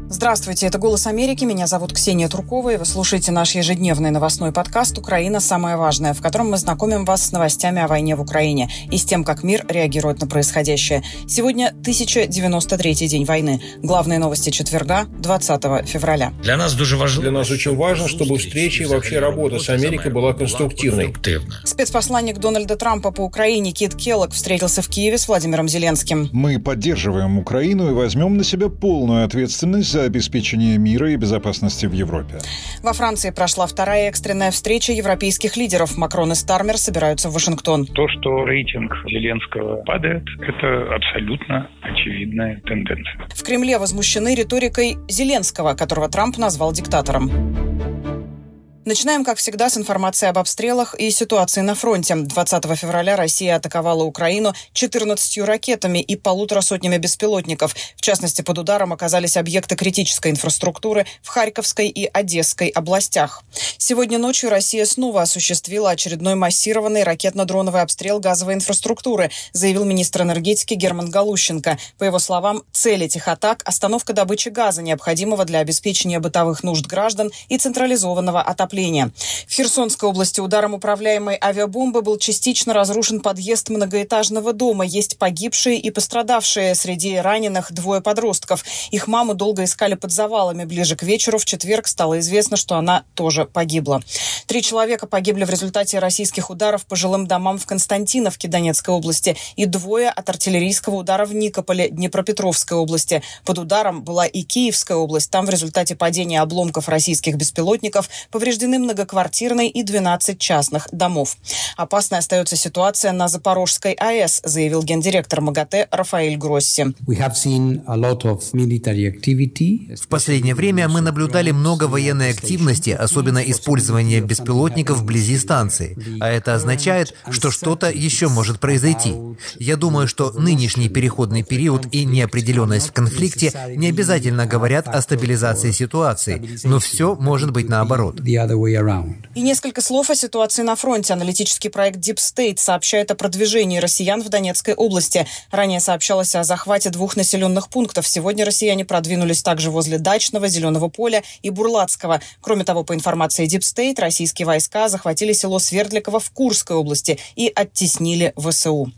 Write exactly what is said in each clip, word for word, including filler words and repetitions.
Здравствуйте, это «Голос Америки». Меня зовут Ксения Туркова, и вы слушаете наш ежедневный новостной подкаст «Украина. Самое важное», в котором мы знакомим вас с новостями о войне в Украине и с тем, как мир реагирует на происходящее. Сегодня тысяча девяносто третий день войны. Главные новости четверга, двадцатого февраля. Для нас дуже важливо. Для нас очень важно, чтобы встреча и вообще работа с Америкой была конструктивной. Спецпосланник Дональда Трампа по Украине Кит Келлог встретился в Киеве с Владимиром Зеленским. Мы поддерживаем Украину и возьмем на себя полную ответственность за обеспечение мира и безопасности в Европе. Во Франции прошла вторая экстренная встреча европейских лидеров. Макрон и Стармер собираются в Вашингтон. То, что рейтинг Зеленского падает, это абсолютно очевидная тенденция. В Кремле возмущены риторикой Зеленского, которого Трамп назвал диктатором. Начинаем, как всегда, с информации об обстрелах и ситуации на фронте. двадцатого февраля Россия атаковала Украину четырнадцатью ракетами и полутора сотнями беспилотников. В частности, под ударом оказались объекты критической инфраструктуры в Харьковской и Одесской областях. Сегодня ночью Россия снова осуществила очередной массированный ракетно-дроновый обстрел газовой инфраструктуры, заявил министр энергетики Герман Галущенко. По его словам, цель этих атак – остановка добычи газа, необходимого для обеспечения бытовых нужд граждан и централизованного отопления. В Херсонской области ударом управляемой авиабомбы был частично разрушен подъезд многоэтажного дома. Есть погибшие и пострадавшие. Среди раненых двое подростков. Их маму долго искали под завалами. Ближе к вечеру в четверг стало известно, что она тоже погибла. Три человека погибли в результате российских ударов по жилым домам в Константиновке Донецкой области и двое от артиллерийского удара в Никополе Днепропетровской области. Под ударом была и Киевская область. Там в результате падения обломков российских беспилотников повреждены многоквартирные и двенадцать частных домов. Опасной остается ситуация на Запорожской АЭС, заявил гендиректор МАГАТЭ Рафаэль Гросси. В последнее время мы наблюдали много военной активности, особенно использование беспилотников вблизи станции. А это означает, что что-то еще может произойти. Я думаю, что нынешний переходный период и неопределенность в конфликте не обязательно говорят о стабилизации ситуации, но все может быть наоборот. И несколько слов о ситуации на фронте. Аналитический проект Deep State сообщает о продвижении россиян в Донецкой области. Ранее сообщалось о захвате двух населенных пунктов. Сегодня россияне продвинулись также возле Дачного, Зеленого поля и Бурлацкого. Кроме того, по информации Deep State, российские войска захватили село Свердликово в Курской области и оттеснили ВСУ.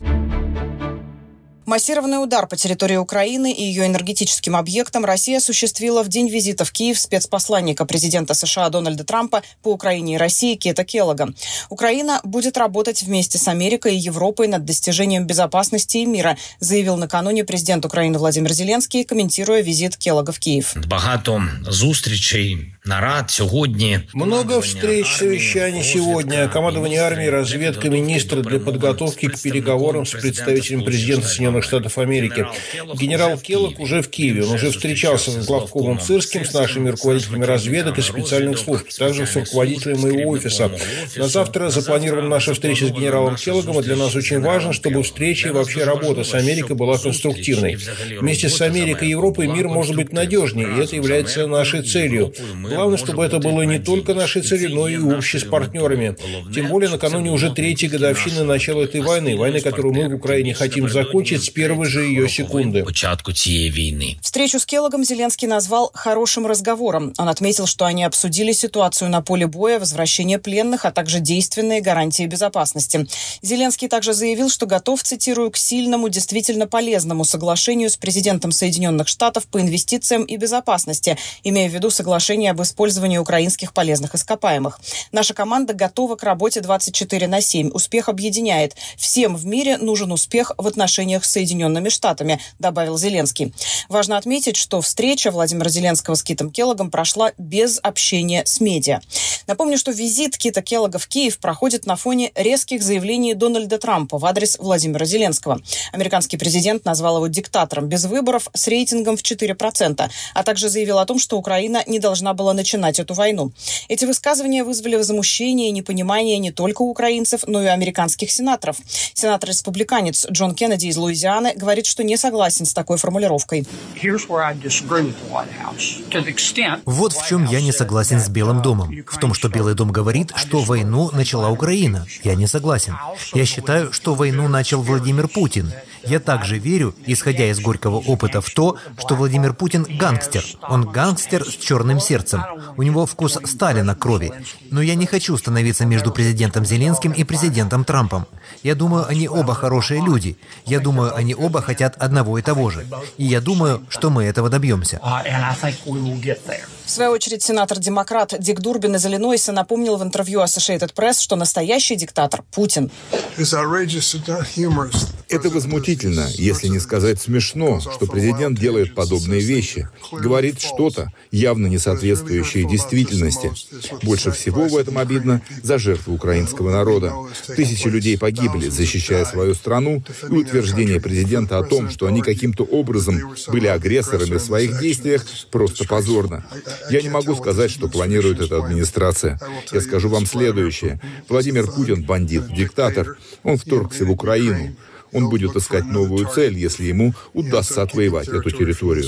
Массированный удар по территории Украины и ее энергетическим объектам Россия осуществила в день визита в Киев спецпосланника президента США Дональда Трампа по Украине и России Кита Келлога. Украина будет работать вместе с Америкой и Европой над достижением безопасности и мира, заявил накануне президент Украины Владимир Зеленский, комментируя визит Келлога в Киев. Багато зустрічей, нарад сьогодні. Много встреч, совещаний сегодня. Командование армии, разведка, министры для подготовки к переговорам с представителем президента Соединенных Штатов Америки. Генерал Келлог уже в Киеве. Он уже встречался с главкомом Сырским, с нашими руководителями разведок и специальных служб, также с руководителем моего офиса. На завтра запланирована наша встреча с генералом Келлогом, и для нас очень важно, чтобы встреча и вообще работа с Америкой была конструктивной. Вместе с Америкой и Европой мир может быть надежнее, и это является нашей целью. Главное, чтобы это было не только нашей целью, но и общей с партнерами. Тем более, накануне уже третьей годовщины начала этой войны, войны, которую мы в Украине хотим закончить с первой же ее секунды. Встречу с Келлогом Зеленский назвал «хорошим разговором». Он отметил, что они обсудили ситуацию на поле боя, возвращение пленных, а также действенные гарантии безопасности. Зеленский также заявил, что готов, цитирую, к сильному, действительно полезному соглашению с президентом Соединенных Штатов по инвестициям и безопасности, имея в виду соглашение об использовании украинских полезных ископаемых. Наша команда готова к работе двадцать четыре на семь. Успех объединяет. Всем в мире нужен успех в отношениях с Соединенными Штатами, добавил Зеленский. Важно отметить, что встреча Владимира Зеленского с Китом Келлогом прошла без общения с медиа. Напомню, что визит Кита Келлога в Киев проходит на фоне резких заявлений Дональда Трампа в адрес Владимира Зеленского. Американский президент назвал его диктатором без выборов с рейтингом в четыре процента, а также заявил о том, что Украина не должна была начинать эту войну. Эти высказывания вызвали возмущение и непонимание не только у украинцев, но и у американских сенаторов. Сенатор-республиканец Джон Кеннеди из Луизианы Луизианы, говорит, что не согласен с такой формулировкой. Вот в чем я не согласен с Белым домом. В том, что Белый дом говорит, что войну начала Украина. Я не согласен. Я считаю, что войну начал Владимир Путин. Я также верю, исходя из горького опыта, в то, что Владимир Путин гангстер. Он гангстер с черным сердцем. У него вкус Сталина к крови. Но я не хочу становиться между президентом Зеленским и президентом Трампом. Я думаю, они оба хорошие люди. Я думаю, они оба хотят одного и того же. И я думаю, что мы этого добьемся. В свою очередь, сенатор-демократ Дик Дурбин из Иллинойса напомнил в интервью Associated Press, что настоящий диктатор – Путин. Это возмутительно, если не сказать смешно, что президент делает подобные вещи, говорит что-то, явно не соответствующее действительности. Больше всего в этом обидно за жертвы украинского народа. Тысячи людей погибли, защищая свою страну, и утверждение президента о том, что они каким-то образом были агрессорами в своих действиях, просто позорно. Я не могу сказать, что планирует эта администрация. Я скажу вам следующее. Владимир Путин – бандит, диктатор. Он вторгся в Украину. Он будет искать новую цель, если ему удастся отвоевать эту территорию.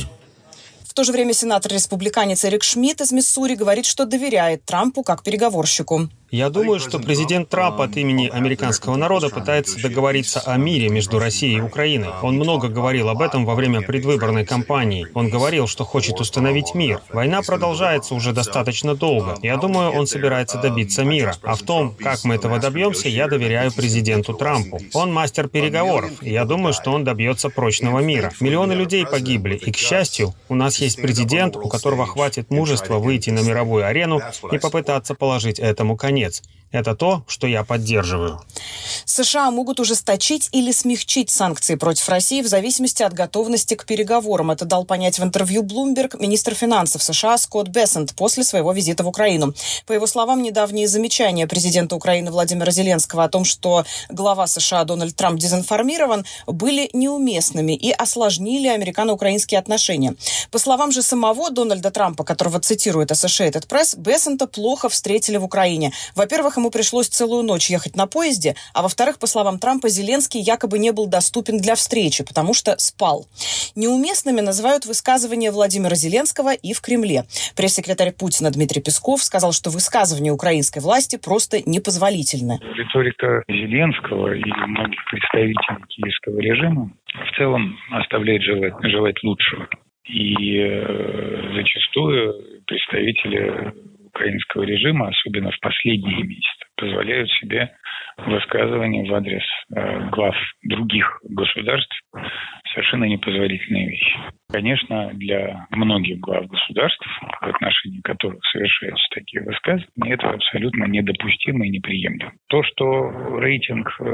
В то же время сенатор-республиканец Эрик Шмидт из Миссури говорит, что доверяет Трампу как переговорщику. Я думаю, что президент Трамп от имени американского народа пытается договориться о мире между Россией и Украиной. Он много говорил об этом во время предвыборной кампании. Он говорил, что хочет установить мир. Война продолжается уже достаточно долго. Я думаю, он собирается добиться мира. А в том, как мы этого добьемся, я доверяю президенту Трампу. Он мастер переговоров, и я думаю, что он добьется прочного мира. Миллионы людей погибли, и, к счастью, у нас есть президент, у которого хватит мужества выйти на мировую арену и попытаться положить этому конец. Это то, что я поддерживаю. США могут ужесточить или смягчить санкции против России в зависимости от готовности к переговорам. Это дал понять в интервью Bloomberg министр финансов США Скотт Бессент после своего визита в Украину. По его словам, недавние замечания президента Украины Владимира Зеленского о том, что глава США Дональд Трамп дезинформирован, были неуместными и осложнили американо-украинские отношения. По словам же самого Дональда Трампа, которого цитирует Associated Press, Бессента плохо встретили в Украине. Во-первых, ему пришлось целую ночь ехать на поезде, а во-вторых, по словам Трампа, Зеленский якобы не был доступен для встречи, потому что спал. Неуместными называют высказывания Владимира Зеленского и в Кремле. Пресс-секретарь Путина Дмитрий Песков сказал, что высказывания украинской власти просто непозволительны. Риторика Зеленского и многих представителей киевского режима в целом оставляет желать, желать лучшего. И э, зачастую представители украинского режима, особенно в последние месяцы, позволяют себе высказывания в адрес э, глав других государств совершенно непозволительные вещи. Конечно, для многих глав государств, в отношении которых совершаются такие высказывания, это абсолютно недопустимо и неприемлемо. То, что рейтинг э,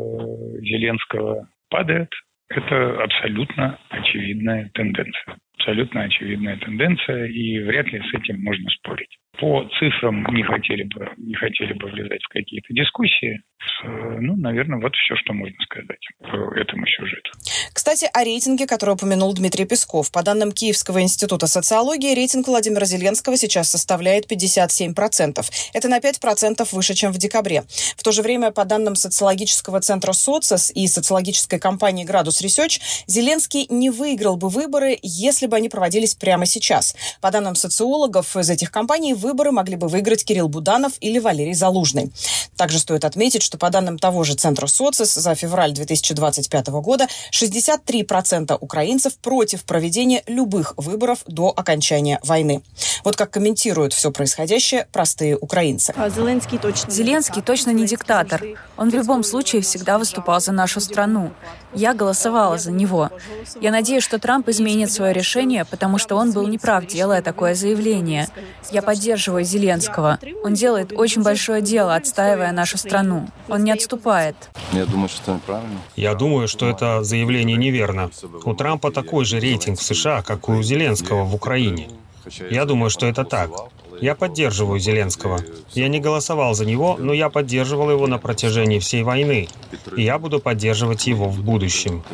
Зеленского падает, это абсолютно очевидная тенденция. Абсолютно очевидная тенденция, и вряд ли с этим можно спорить. По цифрам не хотели бы, не хотели бы влезать в какие-то дискуссии. Ну, наверное, вот все, что можно сказать по этому сюжету. Кстати, о рейтинге, который упомянул Дмитрий Песков. По данным Киевского института социологии, рейтинг Владимира Зеленского сейчас составляет пятьдесят семь процентов. Это на пять процентов выше, чем в декабре. В то же время, по данным социологического центра «Социс» и социологической компании «Градус Ресерч», Зеленский не выиграл бы выборы, если бы они проводились прямо сейчас. По данным социологов из этих компаний, выборы могли бы выиграть Кирилл Буданов или Валерий Залужный. Также стоит отметить, что по данным того же центра «Социс» за февраль две тысячи двадцать пятого года шестьдесят три процента украинцев против проведения любых выборов до окончания войны. Вот как комментируют все происходящее простые украинцы. Зеленский точно, Зеленский точно не диктатор. Он в любом случае всегда выступал за нашу страну. Я голосовала за него. Я надеюсь, что Трамп изменит свое решение, потому что он был неправ, делая такое заявление. Я поддерживаю Зеленского. Он делает очень большое дело, отстаивая нашу страну. Он не отступает. Я думаю, что это неправильно. Я думаю, что это заявление неверно. У Трампа такой же рейтинг в США, как у Зеленского в Украине. Я думаю, что это так. Я поддерживаю Зеленского. Я не голосовал за него, но я поддерживал его на протяжении всей войны. И я буду поддерживать его в будущем.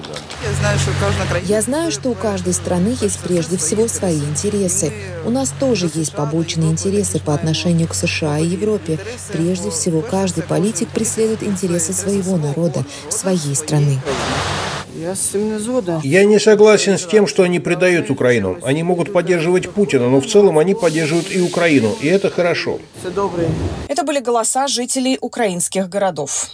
Я знаю, что у каждой страны есть прежде всего свои интересы. У нас тоже есть побочные интересы по отношению к США и Европе. Прежде всего, каждый политик преследует интересы своего народа, своей страны. Я не согласен с тем, что они предают Украину. Они могут поддерживать Путина, но в целом они поддерживают и Украину, и это хорошо. Это были голоса жителей украинских городов.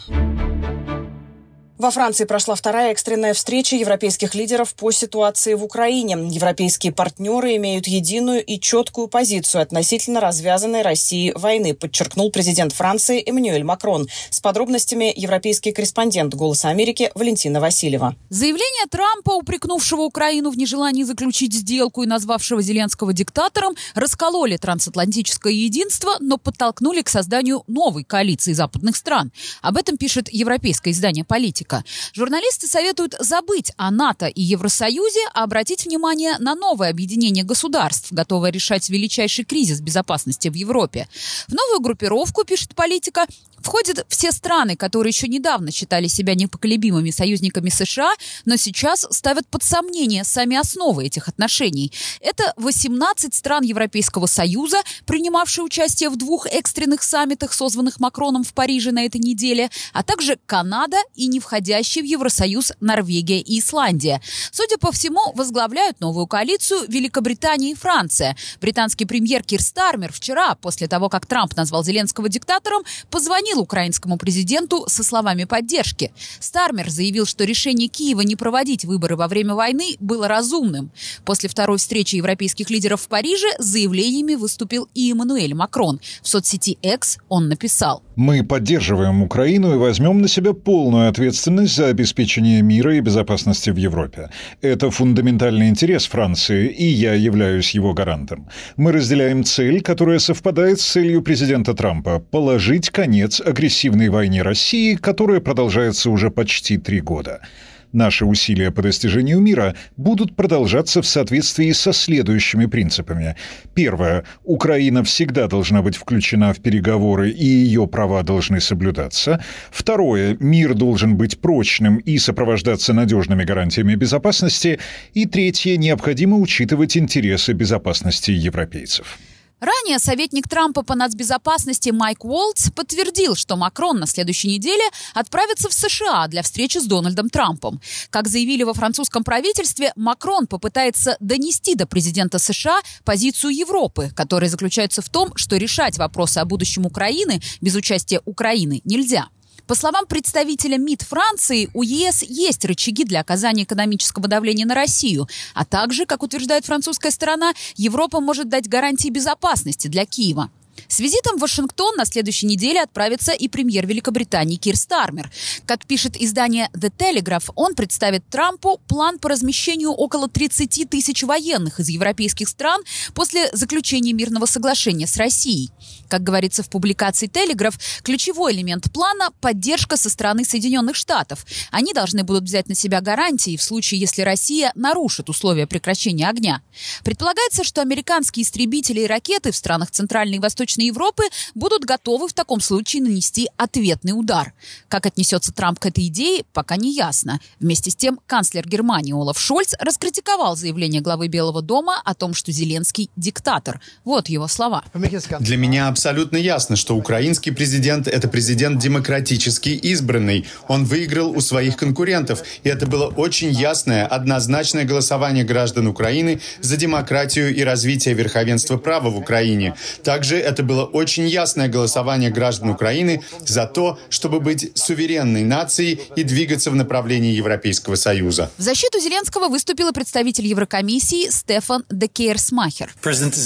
Во Франции прошла вторая экстренная встреча европейских лидеров по ситуации в Украине. Европейские партнеры имеют единую и четкую позицию относительно развязанной Россией войны, подчеркнул президент Франции Эммануэль Макрон. С подробностями европейский корреспондент «Голоса Америки» Валентина Васильева. Заявление Трампа, упрекнувшего Украину в нежелании заключить сделку и назвавшего Зеленского диктатором, раскололи трансатлантическое единство, но подтолкнули к созданию новой коалиции западных стран. Об этом пишет европейское издание «Политика». Журналисты советуют забыть о НАТО и Евросоюзе, а обратить внимание на новое объединение государств, готовое решать величайший кризис безопасности в Европе. В новую группировку, пишет «Политика», входят все страны, которые еще недавно считали себя непоколебимыми союзниками США, но сейчас ставят под сомнение сами основы этих отношений. Это восемнадцать стран Европейского Союза, принимавшие участие в двух экстренных саммитах, созванных Макроном в Париже на этой неделе, а также Канада и не входящие в Евросоюз Норвегия и Исландия. Судя по всему, возглавляют новую коалицию Великобритания и Франция. Британский премьер Кир Стармер вчера, после того, как Трамп назвал Зеленского диктатором, позвонил украинскому президенту со словами поддержки. Стармер заявил, что решение Киева не проводить выборы во время войны было разумным. После второй встречи европейских лидеров в Париже с заявлениями выступил и Эммануэль Макрон. В соцсети X он написал: «Мы поддерживаем Украину и возьмем на себя полную ответственность за обеспечение мира и безопасности в Европе. Это фундаментальный интерес Франции, и я являюсь его гарантом. Мы разделяем цель, которая совпадает с целью президента Трампа – положить конец агрессивной войне России, которая продолжается уже почти три года. Наши усилия по достижению мира будут продолжаться в соответствии со следующими принципами. Первое. Украина всегда должна быть включена в переговоры, и ее права должны соблюдаться. Второе. Мир должен быть прочным и сопровождаться надежными гарантиями безопасности. И третье. Необходимо учитывать интересы безопасности европейцев». Ранее советник Трампа по нацбезопасности Майк Уолтс подтвердил, что Макрон на следующей неделе отправится в США для встречи с Дональдом Трампом. Как заявили во французском правительстве, Макрон попытается донести до президента США позицию Европы, которая заключается в том, что решать вопросы о будущем Украины без участия Украины нельзя. По словам представителя МИД Франции, у ЕС есть рычаги для оказания экономического давления на Россию, а также, как утверждает французская сторона, Европа может дать гарантии безопасности для Киева. С визитом в Вашингтон на следующей неделе отправится и премьер Великобритании Кир Стармер. Как пишет издание The Telegraph, он представит Трампу план по размещению около тридцати тысяч военных из европейских стран после заключения мирного соглашения с Россией. Как говорится в публикации Telegraph, ключевой элемент плана – поддержка со стороны Соединенных Штатов. Они должны будут взять на себя гарантии в случае, если Россия нарушит условия прекращения огня. Предполагается, что американские истребители и ракеты в странах Центральной и Восточной Европы будут готовы в таком случае нанести ответный удар. Как отнесется Трамп к этой идее, пока не ясно. Вместе с тем, канцлер Германии Олаф Шольц раскритиковал заявление главы Белого дома о том, что Зеленский – диктатор. Вот его слова. Для меня абсолютно ясно, что украинский президент – это президент демократически избранный. Он выиграл у своих конкурентов. И это было очень ясное, однозначное голосование граждан Украины за демократию и развитие верховенства права в Украине. Также это было очень ясное голосование граждан Украины за то, чтобы быть суверенной нацией и двигаться в направлении Европейского Союза. В защиту Зеленского выступил представитель Еврокомиссии Стефан де Кейерсмахер. Президент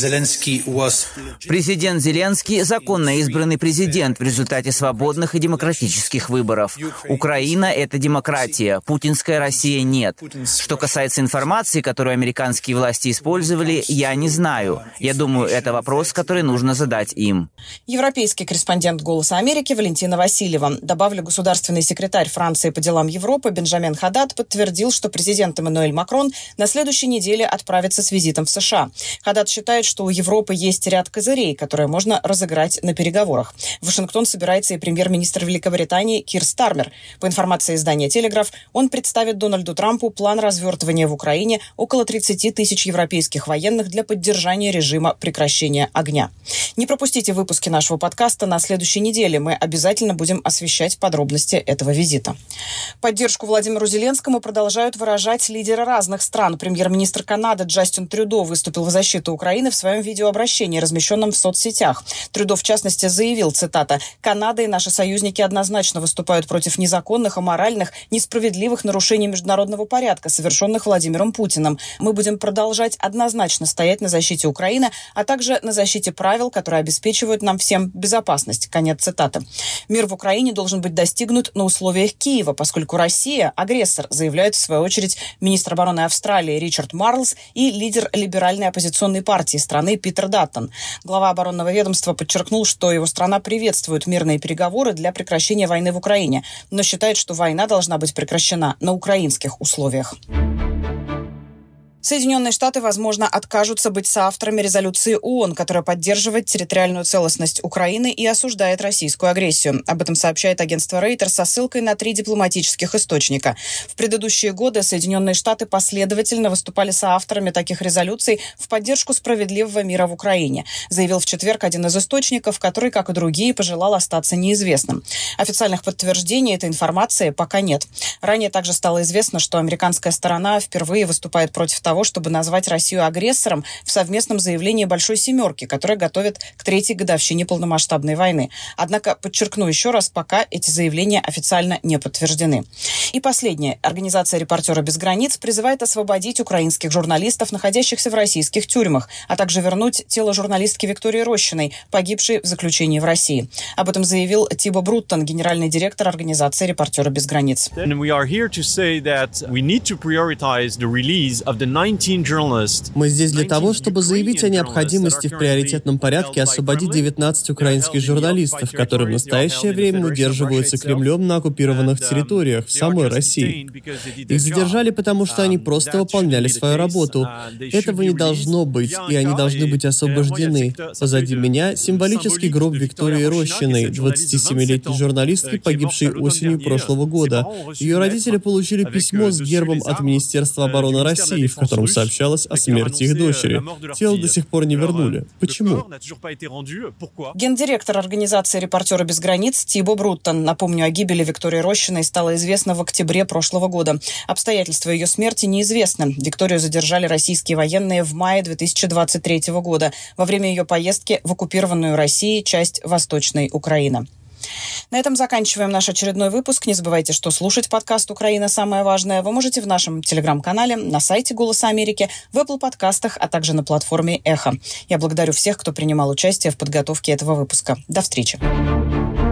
Зеленский – законно избранный президент в результате свободных и демократических выборов. Украина – это демократия, путинская Россия – нет. Что касается информации, которую американские власти использовали, я не знаю. Я думаю, это вопрос, который нужно задать им. Европейский корреспондент «Голоса Америки» Валентина Васильева. Добавлю, государственный секретарь Франции по делам Европы Бенджамен Хадад подтвердил, что президент Эммануэль Макрон на следующей неделе отправится с визитом в США. Хадад считает, что у Европы есть ряд козырей, которые можно разыграть на переговорах. В Вашингтон собирается и премьер-министр Великобритании Кир Стармер. По информации издания «Телеграф», он представит Дональду Трампу план развертывания в Украине около тридцати тысяч европейских военных для поддержания режима прекращения огня. Не пропустите выпуски нашего подкаста на следующей неделе. Мы обязательно будем освещать подробности этого визита. Поддержку Владимиру Зеленскому продолжают выражать лидеры разных стран. Премьер-министр Канады Джастин Трюдо выступил в защиту Украины в своем видеообращении, размещенном в соцсетях. Трюдо, в частности, заявил, цитата, «Канада и наши союзники однозначно выступают против незаконных, аморальных, несправедливых нарушений международного порядка, совершенных Владимиром Путиным. Мы будем продолжать однозначно стоять на защите Украины, а также на защите правил, которые обеспечивают нам всем безопасность». Конец цитаты. Мир в Украине должен быть достигнут на условиях Киева, поскольку Россия – агрессор, заявляют в свою очередь министр обороны Австралии Ричард Марлс и лидер либеральной оппозиционной партии страны Питер Даттон. Глава оборонного ведомства подчеркнул, что его страна приветствует мирные переговоры для прекращения войны в Украине, но считает, что война должна быть прекращена на украинских условиях. Соединенные Штаты, возможно, откажутся быть соавторами резолюции ООН, которая поддерживает территориальную целостность Украины и осуждает российскую агрессию. Об этом сообщает агентство Рейтер со ссылкой на три дипломатических источника. В предыдущие годы Соединенные Штаты последовательно выступали соавторами таких резолюций в поддержку справедливого мира в Украине, заявил в четверг один из источников, который, как и другие, пожелал остаться неизвестным. Официальных подтверждений этой информации пока нет. Ранее также стало известно, что американская сторона впервые выступает против того, чтобы назвать Россию агрессором в совместном заявлении Большой Семерки, которое готовит к третьей годовщине полномасштабной войны. Однако, подчеркну еще раз, пока эти заявления официально не подтверждены. И последнее. Организация «Репортеры без границ» призывает освободить украинских журналистов, находящихся в российских тюрьмах, а также вернуть тело журналистки Виктории Рощиной, погибшей в заключении в России. Об этом заявил Тибо Бруттон, генеральный директор организации «Репортеры без границ». Мы здесь для того, чтобы заявить о необходимости в приоритетном порядке освободить девятнадцать украинских журналистов, которые в настоящее время удерживаются Кремлем на оккупированных территориях в самой России. Их задержали, потому что они просто выполняли свою работу. Этого не должно быть, и они должны быть освобождены. Позади меня символический гроб Виктории Рощиной, двадцатисемилетней журналистки, погибшей осенью прошлого года. Ее родители получили письмо с гербом от Министерства обороны России, в котором сообщалось о смерти их дочери. Тело до сих пор не вернули. Почему? Гендиректор организации «Репортеры без границ» Тибо Бруттон. Напомню, о гибели Виктории Рощиной стало известно в октябре прошлого года. Обстоятельства ее смерти неизвестны. Викторию задержали российские военные в мае две тысячи двадцать третьего года во время ее поездки в оккупированную Россией часть Восточной Украины. На этом заканчиваем наш очередной выпуск. Не забывайте, что слушать подкаст «Украина. Самое важное» вы можете в нашем телеграм-канале, на сайте «Голоса Америки», в Apple подкастах, а также на платформе «Эхо». Я благодарю всех, кто принимал участие в подготовке этого выпуска. До встречи.